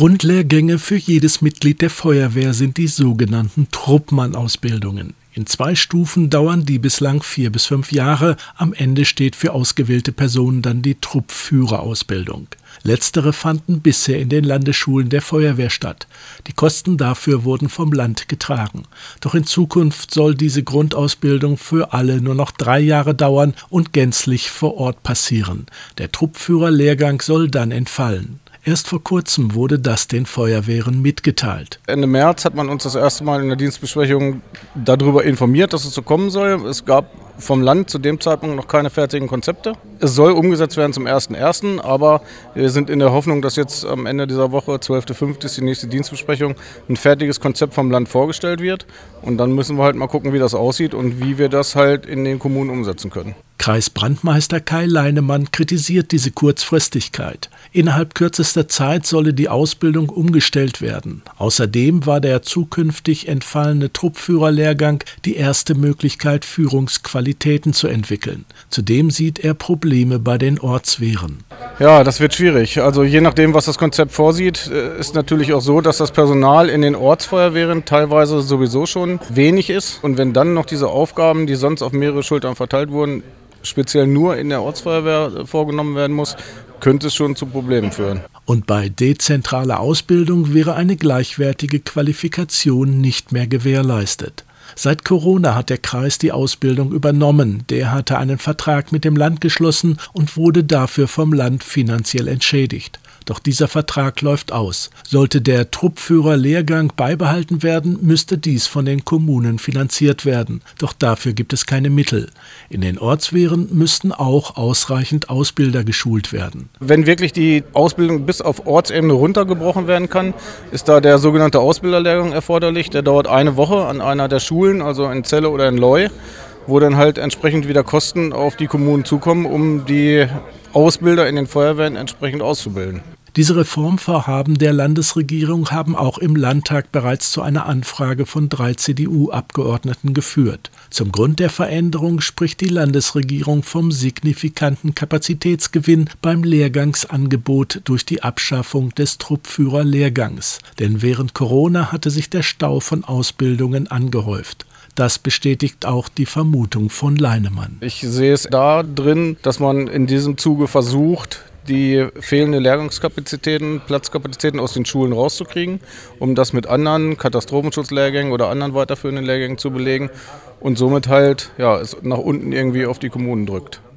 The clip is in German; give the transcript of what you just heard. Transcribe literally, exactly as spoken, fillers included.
Grundlehrgänge für jedes Mitglied der Feuerwehr sind die sogenannten Truppmann-Ausbildungen. In zwei Stufen dauern die bislang vier bis fünf Jahre. Am Ende steht für ausgewählte Personen dann die Truppführerausbildung. Letztere fanden bisher in den Landesschulen der Feuerwehr statt. Die Kosten dafür wurden vom Land getragen. Doch in Zukunft soll diese Grundausbildung für alle nur noch drei Jahre dauern und gänzlich vor Ort passieren. Der Truppführerlehrgang soll dann entfallen. Erst vor kurzem wurde das den Feuerwehren mitgeteilt. Ende März hat man uns das erste Mal in der Dienstbesprechung darüber informiert, dass es so kommen soll. Es gab vom Land zu dem Zeitpunkt noch keine fertigen Konzepte. Es soll umgesetzt werden zum ersten ersten, aber wir sind in der Hoffnung, dass jetzt am Ende dieser Woche, zwölfter fünfter ist die nächste Dienstbesprechung, ein fertiges Konzept vom Land vorgestellt wird. Und dann müssen wir halt mal gucken, wie das aussieht und wie wir das halt in den Kommunen umsetzen können. Kreisbrandmeister Kai Leinemann kritisiert diese Kurzfristigkeit. Innerhalb kürzester Zeit solle die Ausbildung umgestellt werden. Außerdem war der zukünftig entfallene Truppführerlehrgang die erste Möglichkeit, Führungsqualitäten zu entwickeln. Zudem sieht er Probleme bei den Ortswehren. Ja, das wird schwierig. Also je nachdem, was das Konzept vorsieht, ist natürlich auch so, dass das Personal in den Ortsfeuerwehren teilweise sowieso schon wenig ist. Und wenn dann noch diese Aufgaben, die sonst auf mehrere Schultern verteilt wurden, speziell nur in der Ortsfeuerwehr vorgenommen werden muss, könnte es schon zu Problemen führen. Und bei dezentraler Ausbildung wäre eine gleichwertige Qualifikation nicht mehr gewährleistet. Seit Corona hat der Kreis die Ausbildung übernommen. Der hatte einen Vertrag mit dem Land geschlossen und wurde dafür vom Land finanziell entschädigt. Doch dieser Vertrag läuft aus. Sollte der Truppführerlehrgang beibehalten werden, müsste dies von den Kommunen finanziert werden. Doch dafür gibt es keine Mittel. In den Ortswehren müssten auch ausreichend Ausbilder geschult werden. Wenn wirklich die Ausbildung bis auf Ortsebene runtergebrochen werden kann, ist da der sogenannte Ausbilderlehrgang erforderlich. Der dauert eine Woche an einer der Schulen, also in Celle oder in Leu, wo dann halt entsprechend wieder Kosten auf die Kommunen zukommen, um die Ausbilder in den Feuerwehren entsprechend auszubilden. Diese Reformvorhaben der Landesregierung haben auch im Landtag bereits zu einer Anfrage von drei C D U-Abgeordneten geführt. Zum Grund der Veränderung spricht die Landesregierung vom signifikanten Kapazitätsgewinn beim Lehrgangsangebot durch die Abschaffung des Truppführerlehrgangs. Denn während Corona hatte sich der Stau von Ausbildungen angehäuft. Das bestätigt auch die Vermutung von Leinemann. Ich sehe es da drin, dass man in diesem Zuge versucht, die fehlende Lehrgangskapazitäten, Platzkapazitäten aus den Schulen rauszukriegen, um das mit anderen Katastrophenschutzlehrgängen oder anderen weiterführenden Lehrgängen zu belegen und somit halt ja, es nach unten irgendwie auf die Kommunen drückt.